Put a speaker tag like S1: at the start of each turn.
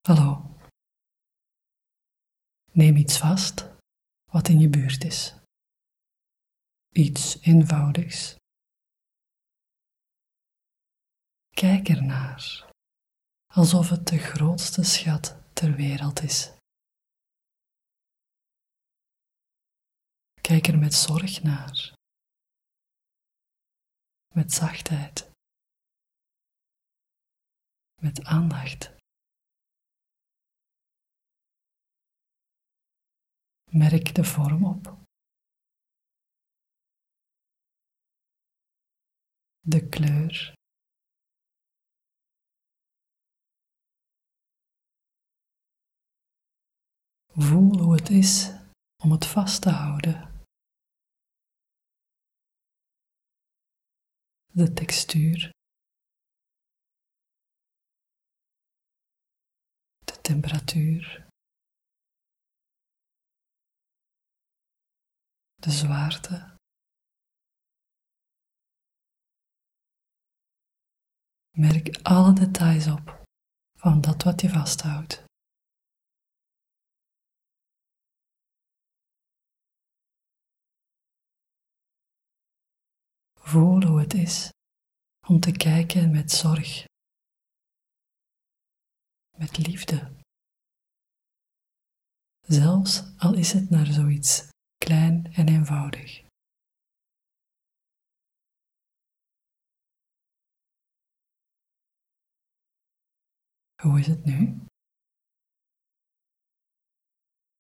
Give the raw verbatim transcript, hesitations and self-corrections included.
S1: Hallo. Neem iets vast wat in je buurt is. Iets eenvoudigs. Kijk ernaar, alsof het de grootste schat ter wereld is. Kijk er met zorg naar, met zachtheid, met aandacht. Merk de vorm op, de kleur, voel hoe het is om het vast te houden. De textuur, de temperatuur, de zwaarte. Merk alle details op van dat wat je vasthoudt. Voel hoe het is om te kijken met zorg, met liefde. Zelfs al is het naar zoiets klein en eenvoudig. Hoe is het nu?